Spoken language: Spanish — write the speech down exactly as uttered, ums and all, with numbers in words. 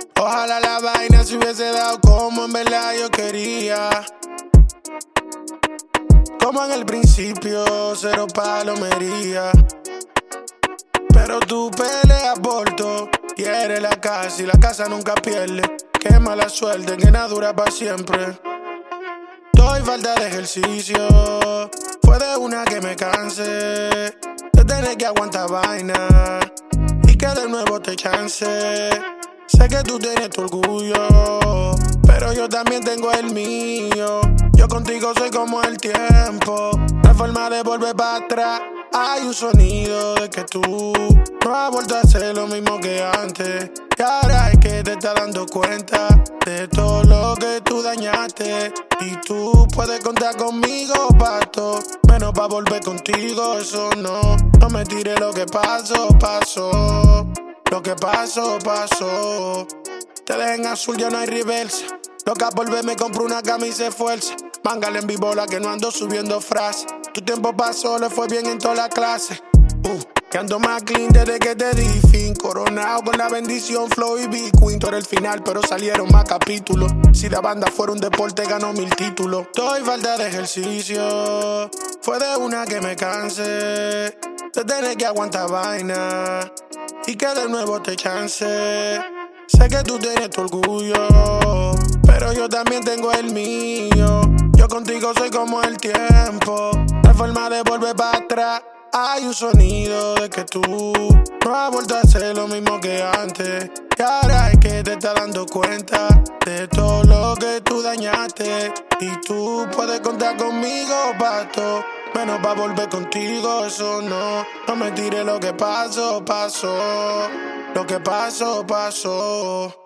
Ojalá la vaina se hubiese dado como en verdad yo quería. Como en el principio, cero palomería. Pero tú peleas por todo y eres la casa y la casa nunca pierde. Qué mala suerte que nada dura para siempre. Doy falta de ejercicio, fue de una que me cansé de tener que aguantar vaina y que de nuevo te chance. Sé que tú tienes tu orgullo, pero yo también tengo el mío. Yo contigo soy como el tiempo, no hay forma de volver para atrás. Hay un sonido de que tú no has vuelto a hacer lo mismo que antes. Y ahora es que te estás dando cuenta de todo lo que tú dañaste. Y tú puedes contar conmigo, pato, menos pa' volver contigo, eso no. No me tires lo que pasó, pasó. Lo que pasó, pasó. Te dejé en azul, ya no hay reversa. Loca por ver, me compro una camisa de fuerza. Mángale en bibola que no ando subiendo frases. Tu tiempo pasó, le fue bien en toda la clase. Uh, que ando más clean desde que te di fin. Coronado con la bendición, flow y Bitcoin. Tú eres el final, pero salieron más capítulos. Si la banda fuera un deporte, ganó mil títulos. Doy falta de ejercicio, fue de una que me cansé de tener que aguantar vaina y que de nuevo te chance. Sé que tú tienes tu orgullo, pero yo también tengo el mío. Yo contigo soy como el tiempo, no hay forma de volver para atrás. Hay un sonido de que tú no has vuelto a hacer lo mismo que antes. Y ahora es que te estás dando cuenta de todo lo que tú dañaste. Y tú puedes contar conmigo, pato, menos pa' volver contigo, eso no. No me tires lo que pasó, pasó. Lo que pasó, pasó.